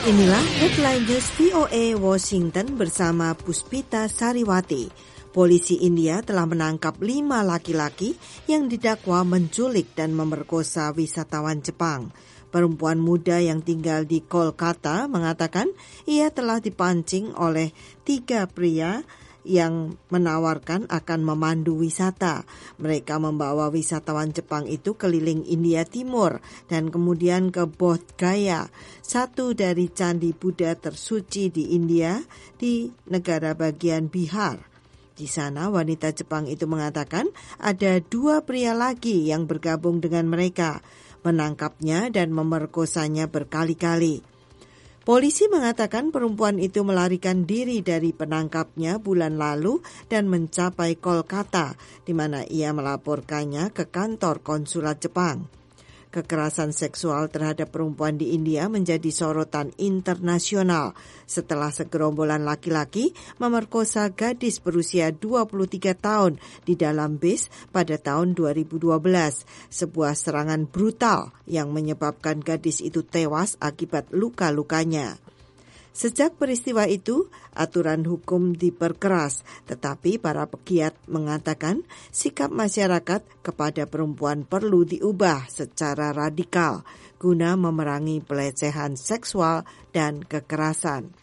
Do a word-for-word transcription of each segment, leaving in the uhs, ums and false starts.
Inilah Headline News V O A Washington bersama Puspita Sariwati. Polisi India telah menangkap lima laki-laki yang didakwa menculik dan memerkosa wisatawan Jepang. Perempuan muda yang tinggal di Kolkata mengatakan ia telah dipancing oleh tiga pria yang menawarkan akan memandu wisata. Mereka membawa wisatawan Jepang itu keliling India Timur dan kemudian ke Bodh Gaya, satu dari candi Buddha tersuci di India di negara bagian Bihar. Di sana wanita Jepang itu mengatakan ada dua pria lagi yang bergabung dengan mereka, menangkapnya dan memerkosanya berkali-kali. Polisi mengatakan perempuan itu melarikan diri dari penangkapnya bulan lalu dan mencapai Kolkata, di mana ia melaporkannya ke kantor konsulat Jepang. Kekerasan seksual terhadap perempuan di India menjadi sorotan internasional setelah segerombolan laki-laki memerkosa gadis berusia dua puluh tiga tahun di dalam bis pada tahun dua ribu dua belas. Sebuah serangan brutal yang menyebabkan gadis itu tewas akibat luka-lukanya. Sejak peristiwa itu, aturan hukum diperkeras, tetapi para pegiat mengatakan sikap masyarakat kepada perempuan perlu diubah secara radikal guna memerangi pelecehan seksual dan kekerasan.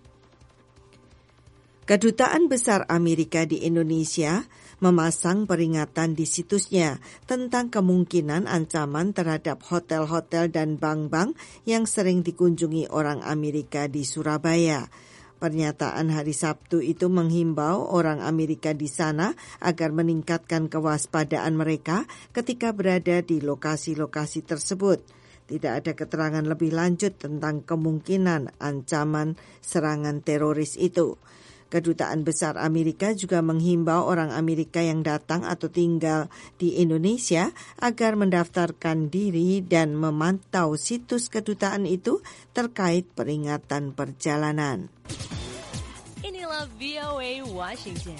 Kedutaan Besar Amerika di Indonesia memasang peringatan di situsnya tentang kemungkinan ancaman terhadap hotel-hotel dan bank-bank yang sering dikunjungi orang Amerika di Surabaya. Pernyataan hari Sabtu itu menghimbau orang Amerika di sana agar meningkatkan kewaspadaan mereka ketika berada di lokasi-lokasi tersebut. Tidak ada keterangan lebih lanjut tentang kemungkinan ancaman serangan teroris itu. Kedutaan Besar Amerika juga menghimbau orang Amerika yang datang atau tinggal di Indonesia agar mendaftarkan diri dan memantau situs kedutaan itu terkait peringatan perjalanan. Inilah V O A Washington.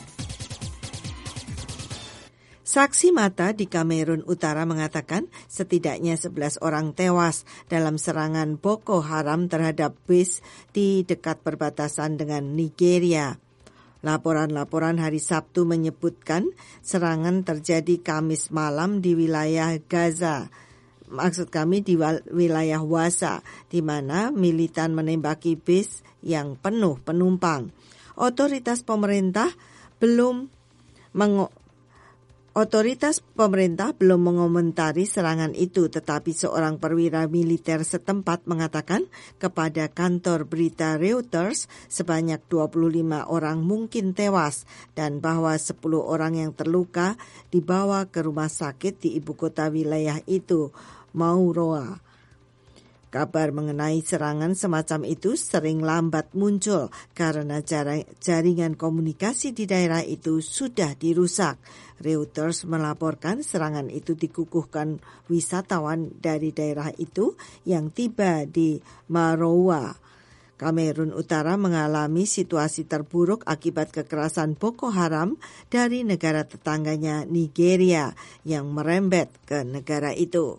Saksi mata di Kamerun Utara mengatakan setidaknya sebelas orang tewas dalam serangan Boko Haram terhadap bis di dekat perbatasan dengan Nigeria. Laporan-laporan hari Sabtu menyebutkan serangan terjadi Kamis malam di wilayah Gaza. Maksud kami di wilayah Wasa, di mana militan menembaki bis yang penuh penumpang. Otoritas pemerintah belum meng Otoritas pemerintah belum mengomentari serangan itu, tetapi seorang perwira militer setempat mengatakan kepada kantor berita Reuters sebanyak dua puluh lima orang mungkin tewas dan bahwa sepuluh orang yang terluka dibawa ke rumah sakit di ibu kota wilayah itu, Mauroa. Kabar mengenai serangan semacam itu sering lambat muncul karena jaringan komunikasi di daerah itu sudah dirusak. Reuters melaporkan serangan itu dikukuhkan wisatawan dari daerah itu yang tiba di Maroua. Kamerun Utara mengalami situasi terburuk akibat kekerasan Boko Haram dari negara tetangganya Nigeria yang merembet ke negara itu.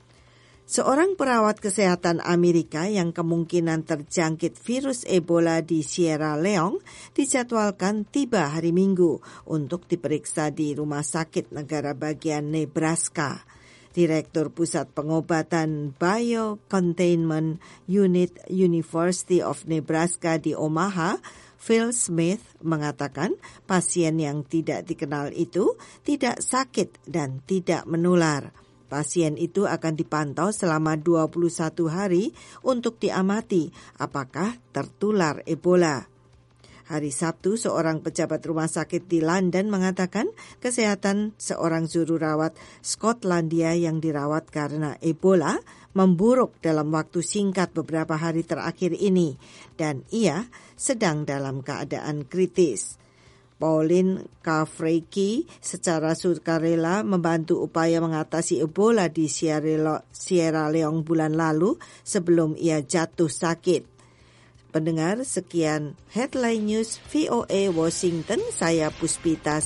Seorang perawat kesehatan Amerika yang kemungkinan terjangkit virus Ebola di Sierra Leone dijadwalkan tiba hari Minggu untuk diperiksa di rumah sakit negara bagian Nebraska. Direktur Pusat Pengobatan Biocontainment Unit University of Nebraska di Omaha, Phil Smith, mengatakan pasien yang tidak dikenal itu tidak sakit dan tidak menular. Pasien itu akan dipantau selama dua puluh satu hari untuk diamati apakah tertular Ebola. Hari Sabtu, seorang pejabat rumah sakit di London mengatakan kesehatan seorang juru rawat Skotlandia yang dirawat karena Ebola memburuk dalam waktu singkat beberapa hari terakhir ini dan ia sedang dalam keadaan kritis. Pauline Kafreiki secara sukarela membantu upaya mengatasi Ebola di Sierra Leone bulan lalu sebelum ia jatuh sakit. Pendengar, sekian Headline News V O A Washington, saya Puspita